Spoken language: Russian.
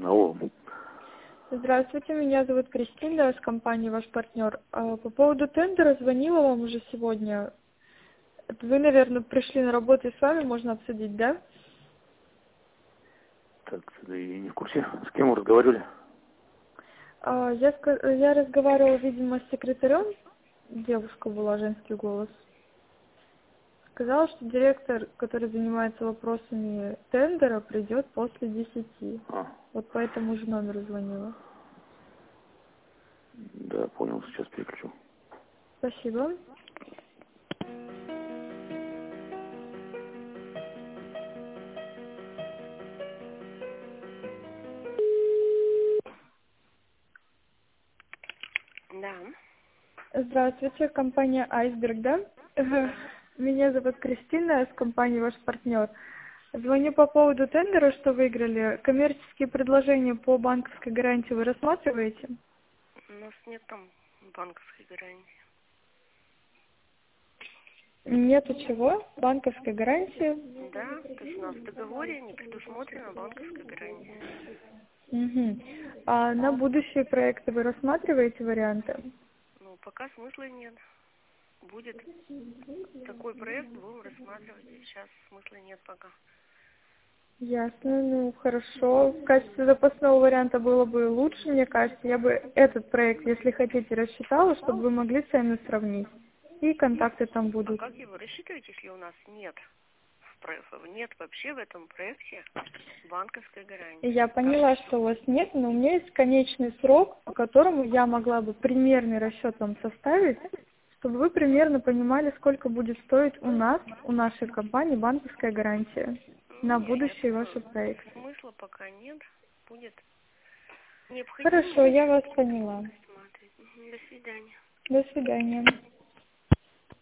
Алло. Здравствуйте, меня зовут Кристина, с компании «Ваш партнер». По поводу тендера звонила вам уже сегодня. Это вы, наверное, пришли на работу, и с вами можно обсудить, да? Так, да я не в курсе. С кем вы разговаривали? Я разговаривала, видимо, с секретарем. Девушка была, женский голос. Сказала, что директор, который занимается вопросами тендера, придет после 10. Вот по этому же номеру звонила. Да, понял, сейчас переключу. Спасибо. Да. Здравствуйте, компания «Айсберг», да? Меня зовут Кристина, с компании «Ваш партнер». Звоню по поводу тендера, что выиграли. Коммерческие предложения по банковской гарантии вы рассматриваете? У нас нет там банковской гарантии. Нету чего? Банковской гарантии? Да, то есть у нас в договоре не предусмотрена банковская гарантия. Угу. А на будущие проекты вы рассматриваете варианты? Ну, пока смысла нет. Будет такой проект, будем рассматривать. Сейчас смысла нет пока. Ясно, ну хорошо. В качестве запасного варианта было бы лучше, мне кажется. Я бы этот проект, если хотите, рассчитала, чтобы вы могли сами сравнить. И контакты там А будут. как его рассчитывать, если у нас нет нет вообще в этом проекте банковской гарантии? Я поняла, что у вас нет, но у меня есть конечный срок, по которому я могла бы примерный расчет вам составить, чтобы вы примерно понимали, сколько будет стоить у нас, у нашей компании банковская гарантия на Нет, будущие ваши проекты. смысла пока нет. Будет необходимо Хорошо, я вас поняла. рассматривать. До свидания. До свидания.